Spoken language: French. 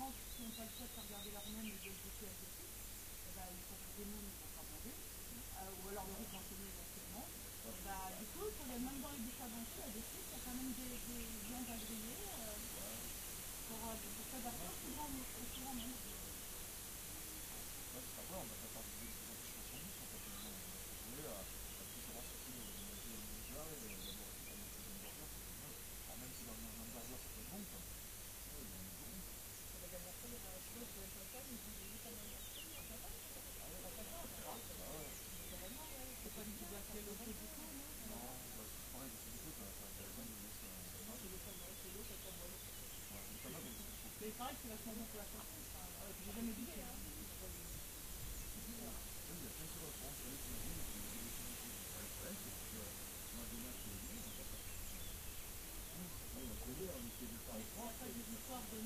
parents qui n'ont pas le choix de faire garder leur même et de bosser à côté, et bah, ils sont des mômes, ils vont pas manger, ou alors le riz consommé éventuellement. Et bah, du coup, même dans les bûches à banquet, il y a des frites, il y a quand même des viandes à griller pour s'adapter au plus grand monde. Ouais, c'est vrai, on n'a pas parlé de situation en fait, on va se retrouver à plus savoir ce que c'est manger une pizza et d'abord c'est pas manger une burger, ça fait mal. Alors même si dans un burger ça peut être bon, quoi. Ouais, il y a un jour. La dernière fois, je pense que ça fait une petite à manger. Ah ouais, bah ouais. Vraiment, ouais. C'est pas du tout gâcher le fait du tout, non? Non, bah c'est pareil, c'est du coup, t'as raison de laisser C'est le fameux, c'est l'eau, c'est pas moi. ouais, les tomates, elles sont trop. Mais pareil, c'est vachement bon pour la santé. J'ai jamais goûté, hein. Il y a plein de choses à prendre, sur les cuisines, et puis il y a des choses. Le problème, c'est que moi, je démarre tous les jours, on n'a pas ça. On a collé, on essaie de faire les Il n'y a pas des histoires de